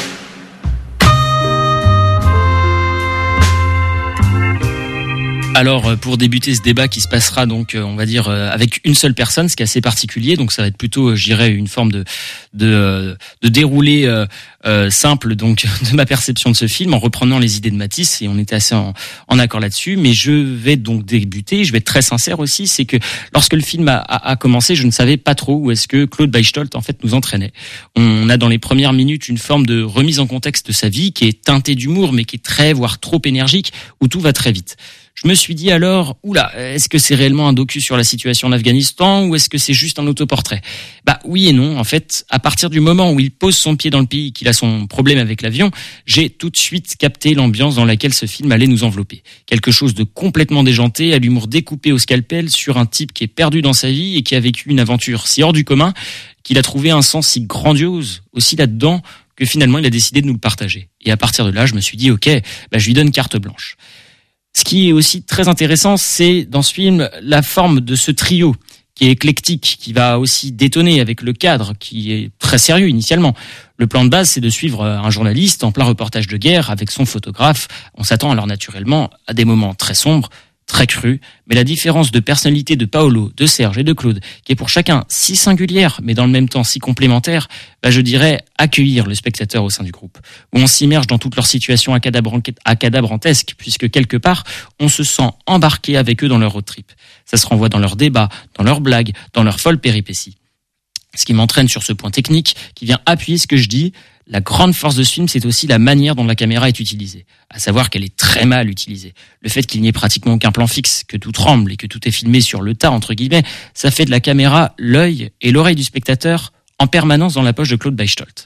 Alors, pour débuter ce débat qui se passera donc, on va dire, avec une seule personne, ce qui est assez particulier, donc ça va être plutôt, je dirais, une forme de de, de déroulé euh, euh, simple donc de ma perception de ce film en reprenant les idées de Matisse, et on était assez en, en accord là-dessus. Mais je vais donc débuter, je vais être très sincère aussi, c'est que lorsque le film a, a, a commencé, je ne savais pas trop où est-ce que Claude Beichtoldt en fait nous entraînait. On a dans les premières minutes une forme de remise en contexte de sa vie qui est teintée d'humour, mais qui est très, voire trop énergique, où tout va très vite. Je me suis dit alors, oula, est-ce que c'est réellement un docu sur la situation en Afghanistan ou est-ce que c'est juste un autoportrait ? Bah oui et non. En fait, à partir du moment où il pose son pied dans le pays, qu'il a son problème avec l'avion, j'ai tout de suite capté l'ambiance dans laquelle ce film allait nous envelopper. Quelque chose de complètement déjanté, à l'humour découpé au scalpel sur un type qui est perdu dans sa vie et qui a vécu une aventure si hors du commun qu'il a trouvé un sens si grandiose aussi là-dedans que finalement il a décidé de nous le partager. Et à partir de là, je me suis dit ok, bah je lui donne carte blanche. Ce qui est aussi très intéressant, c'est dans ce film la forme de ce trio qui est éclectique, qui va aussi détonner avec le cadre qui est très sérieux initialement. Le plan de base, c'est de suivre un journaliste en plein reportage de guerre avec son photographe. On s'attend alors naturellement à des moments très sombres, très crus, mais la différence de personnalité de Paolo, de Serge et de Claude, qui est pour chacun si singulière, mais dans le même temps si complémentaire, bah je dirais accueillir le spectateur au sein du groupe, où on s'immerge dans toute leur situation acadabrantesque, puisque quelque part, on se sent embarqué avec eux dans leur road trip. Ça se renvoie dans leurs débats, dans leurs blagues, dans leurs folles péripéties. Ce qui m'entraîne sur ce point technique, qui vient appuyer ce que je dis. La grande force de ce film, c'est aussi la manière dont la caméra est utilisée, à savoir qu'elle est très mal utilisée. Le fait qu'il n'y ait pratiquement aucun plan fixe, que tout tremble et que tout est filmé sur le tas, entre guillemets, ça fait de la caméra l'œil et l'oreille du spectateur en permanence dans la poche de Claude Beichtoldt.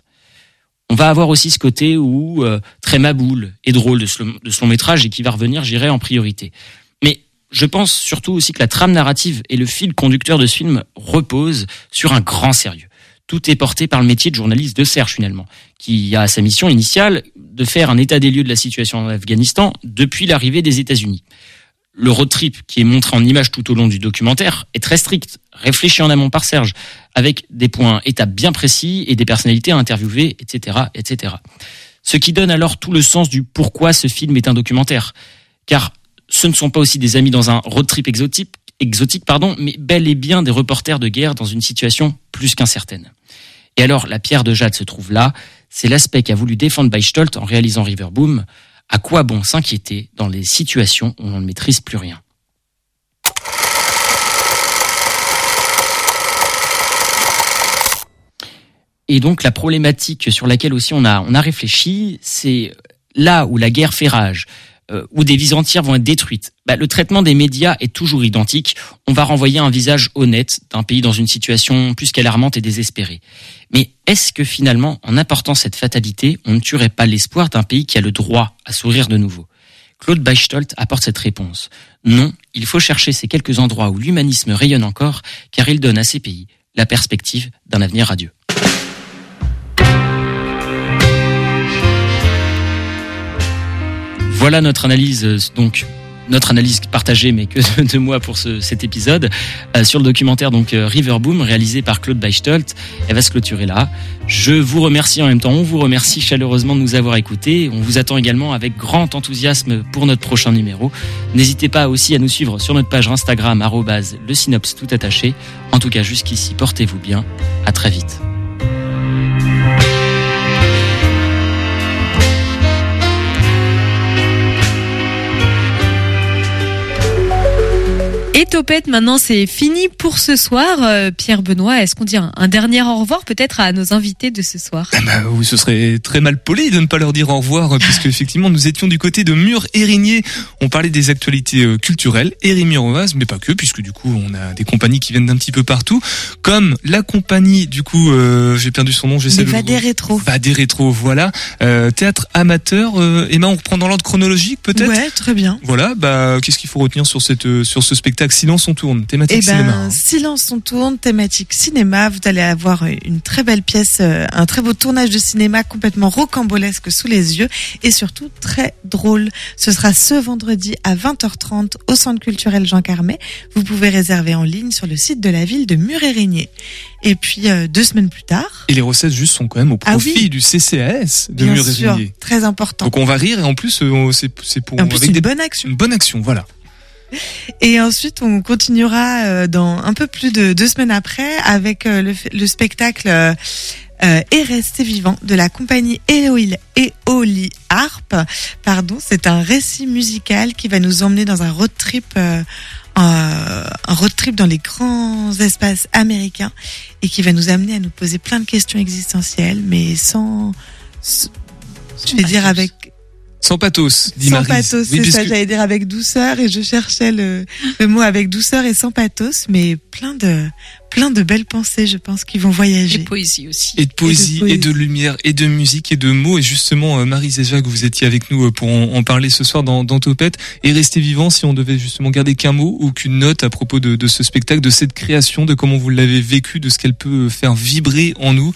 On va avoir aussi ce côté où euh, très maboule et drôle de ce, de ce long métrage et qui va revenir, j'irai en priorité. Mais je pense surtout aussi que la trame narrative et le fil conducteur de ce film reposent sur un grand sérieux. Tout est porté par le métier de journaliste de Serge finalement, qui a sa mission initiale de faire un état des lieux de la situation en Afghanistan depuis l'arrivée des États-Unis. Le road trip qui est montré en images tout au long du documentaire est très strict, réfléchi en amont par Serge, avec des points étapes bien précis et des personnalités à interviewer, et cetera, et cetera. Ce qui donne alors tout le sens du pourquoi ce film est un documentaire. Car ce ne sont pas aussi des amis dans un road trip exotique, exotique pardon, mais bel et bien des reporters de guerre dans une situation plus qu'incertaine. Et alors, la pierre de Jade se trouve là, c'est l'aspect qu'a voulu défendre Beichtoldt en réalisant Riverboom. À quoi bon s'inquiéter dans les situations où on ne maîtrise plus rien ? Et donc, la problématique sur laquelle aussi on a, on a réfléchi, c'est là où la guerre fait rage, Euh, où des vies entières vont être détruites. Bah, le traitement des médias est toujours identique. On va renvoyer un visage honnête d'un pays dans une situation plus qu'alarmante et désespérée. Mais est-ce que finalement, en apportant cette fatalité, on ne tuerait pas l'espoir d'un pays qui a le droit à sourire de nouveau ? Claude Beichtoldt apporte cette réponse. Non, il faut chercher ces quelques endroits où l'humanisme rayonne encore, car il donne à ces pays la perspective d'un avenir radieux. Voilà notre analyse, donc notre analyse partagée, mais que de moi pour ce, cet épisode, euh, sur le documentaire donc euh, Riverboom, réalisé par Claude Beichtoldt. Elle va se clôturer là. Je vous remercie en même temps, on vous remercie chaleureusement de nous avoir écoutés. On vous attend également avec grand enthousiasme pour notre prochain numéro. N'hésitez pas aussi à nous suivre sur notre page Instagram, arobase le synopsis tout attaché. En tout cas, jusqu'ici, portez-vous bien. À très vite. Et Topette, maintenant c'est fini pour ce soir. Euh, Pierre Benoît, est-ce qu'on dit un, un dernier au revoir peut-être à nos invités de ce soir? Ah bah oui, ce serait très mal poli de ne pas leur dire au revoir, puisque effectivement nous étions du côté de Mur-Érigné. On parlait des actualités euh, culturelles et Rémy-Roise, mais pas que, puisque du coup on a des compagnies qui viennent d'un petit peu partout, comme la compagnie du coup, euh, j'ai perdu son nom, j'essaie de Va des rétros. Va des rétros, voilà. Euh, théâtre amateur. Euh, Emma, on reprend dans l'ordre chronologique peut-être. Ouais, très bien. Voilà, bah qu'est-ce qu'il faut retenir sur cette euh, sur ce spectacle? Silence on tourne, thématique Eh ben, cinéma. Hein. Silence on tourne, thématique cinéma. Vous allez avoir une très belle pièce, euh, un très beau tournage de cinéma complètement rocambolesque sous les yeux et surtout très drôle. Ce sera ce vendredi à vingt heures trente au Centre culturel Jean Carmet. Vous pouvez réserver en ligne sur le site de la ville de Mur-Érigné. Et puis euh, deux semaines plus tard. Et les recettes juste sont quand même au profit ah oui. du C C A S de Bien Mur-Érigné. Sûr, très important. Donc on va rire et en plus euh, c'est c'est pour en plus, avec une des bonne action. Une bonne action, voilà. Et ensuite, on continuera euh, dans un peu plus de deux semaines après avec euh, le, le spectacle euh, euh, Et rester vivant de la compagnie Éoli Éoli Harp. Pardon, c'est un récit musical qui va nous emmener dans un road trip. Euh, un road trip dans les grands espaces américains et qui va nous amener à nous poser plein de questions existentielles, mais sans, sans je vais dire pathos. avec sans pathos, dit sans Maryse. pathos, oui, c'est ça, que... j'allais dire avec douceur et je cherchais le, le mot avec douceur et sans pathos, mais plein de plein de belles pensées, je pense, qui vont voyager. Et poésie aussi. Et de poésie, et de, poésie. et de lumière, et de musique, et de mots. Et justement, Maryse et Jacques, vous étiez avec nous pour en, en parler ce soir dans, dans Topette. Et restez vivants si on devait justement garder qu'un mot ou qu'une note à propos de, de ce spectacle, de cette création, de comment vous l'avez vécu, de ce qu'elle peut faire vibrer en nous.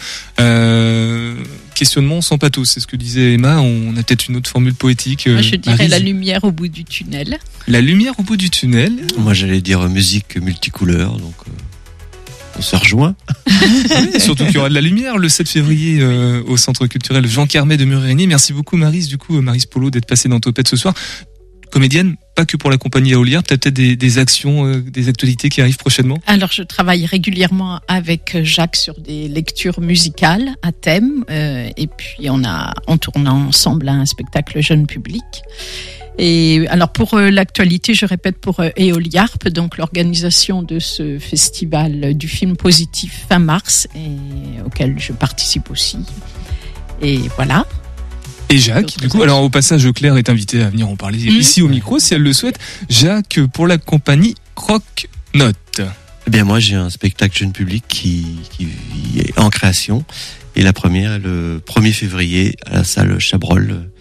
Euh, questionnement sans pathos, c'est ce que disait Emma. On a peut-être une autre formule poétique. Moi, je dirais Maryse. La lumière au bout du tunnel. La lumière au bout du tunnel. Moi, j'allais dire musique multicouleur, donc... Euh... On se rejoint. Oui, surtout qu'il y aura de la lumière le sept février euh, au Centre culturel Jean Carmet de Mur-Érigné. Merci beaucoup Maryse, du coup Maryse Polo d'être passée dans Topette ce soir. Comédienne, pas que pour la compagnie Éolière, peut-être des, des actions, euh, des actualités qui arrivent prochainement. Alors je travaille régulièrement avec Jacques sur des lectures musicales à thème euh, et puis on a on tourne ensemble un spectacle jeune public. Et alors pour euh, l'actualité, je répète pour euh, Éoliarp, donc l'organisation de ce festival du film positif fin mars, et auquel je participe aussi. Et voilà. Et Jacques, du coup, alors au passage, Claire est invitée à venir en parler mmh. ici au micro, si elle le souhaite. Jacques, pour la compagnie Croque-Note. Eh bien moi, j'ai un spectacle jeune public qui, qui est en création, et la première le premier février à la salle Chabrol.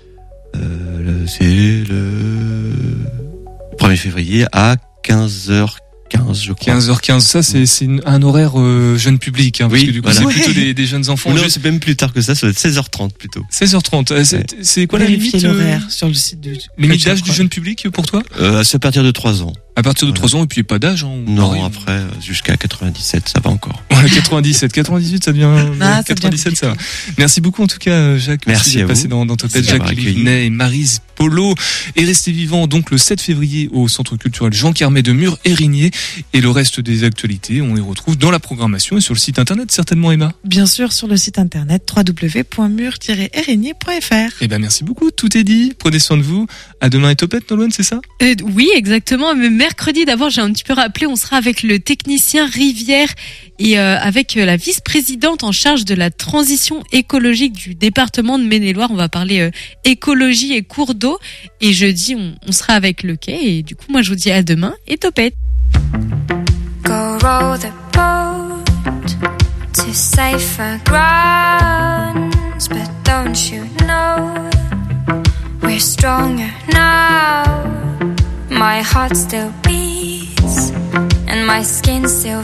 Euh, c'est le premier février à quinze heures quinze, je crois. quinze heures quinze, ça c'est, c'est un horaire euh, jeune public, hein, parce oui, que du coup voilà. c'est plutôt des, des jeunes enfants. Non, je... c'est même plus tard que ça, ça va être seize heures trente plutôt. seize heures trente, c'est, ouais. c'est quoi Vérifiez la limite l'horaire euh... sur le site du... Limite d'âge du jeune public pour toi euh, C'est à partir de trois ans. À partir de voilà. trois ans, et puis pas d'âge. Hein, non, pareil, après, jusqu'à quatre-vingt-dix-sept, ça va encore. Ouais, quatre-vingt-dix-sept, quatre-vingt-dix-huit, ça devient... Ah, quatre-vingt-dix-sept, ça va. Merci beaucoup en tout cas, Jacques. Merci d'être passé dans, dans Topette. Jacques Livnet et Maryse Polo. Et restez vivants donc le sept février au Centre culturel Jean Carmet de Mur-Érigné. Et le reste des actualités, on les retrouve dans la programmation et sur le site internet, certainement, Emma. Bien sûr, sur le site internet w w w point mur tiret érigné point f r. Eh ben, merci beaucoup. Tout est dit. Prenez soin de vous. À demain et Topette, Nolwenn, c'est ça? euh, Oui, exactement. Mais mercredi, d'abord, j'ai un petit peu rappelé, on sera avec le technicien Rivière et euh, avec la vice-présidente en charge de la transition écologique du département de Maine-et-Loire. On va parler euh, écologie et cours d'eau. Et jeudi, on, on sera avec le quai. Et du coup, moi, je vous dis à demain et Topette. Go row the boat to safer grounds, but don't you know we're stronger now? My heart still beats and my skin still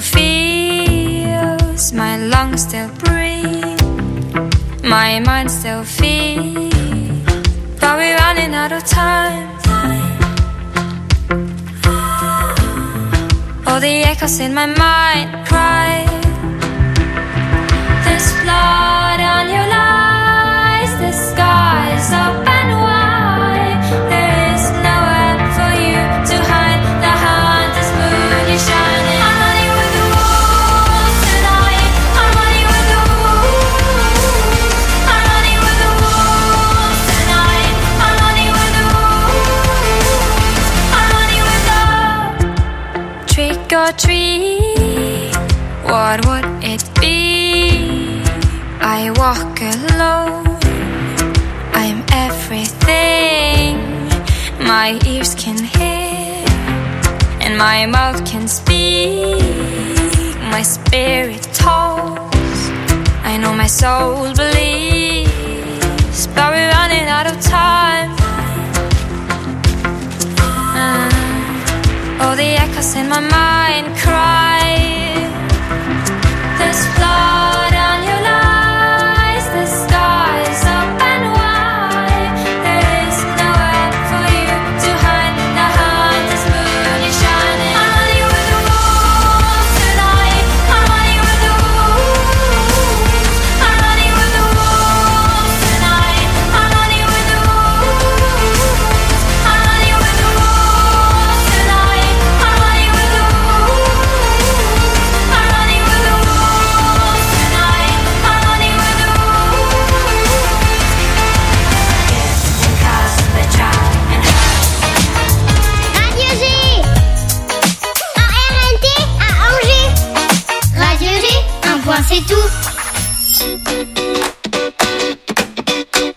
feels, my lungs still breathe, my mind still feels, but we're running out of time. All the echoes in my mind cry, there's blood on your lies, the sky's up and wide, there is nowhere for you to hide, the hunter's moon is shining. I'm running with the wolves tonight, I'm running with the wolves, I'm running with the wolves tonight, I'm running with the wolves, I'm running with the my ears can hear, and my mouth can speak. My spirit talks, I know my soul believes, but we're running out of time. Uh, all the echoes in my mind cry. There's blood on your lies, the sky's up and wide. There is nowhere for you to hide. The heart is moon is shining. I'm running with the wolves tonight. I'm running with the wolves. I'm running with the wolves tonight. I'm running with the wolves. I'm running with the wolves tonight. I'm running with the wolves. I'm running with the wolves tonight. I'm running with the wolves. Kids and cars, the child and Radio G en R N T à Angers. Radio G, un point c'est tout.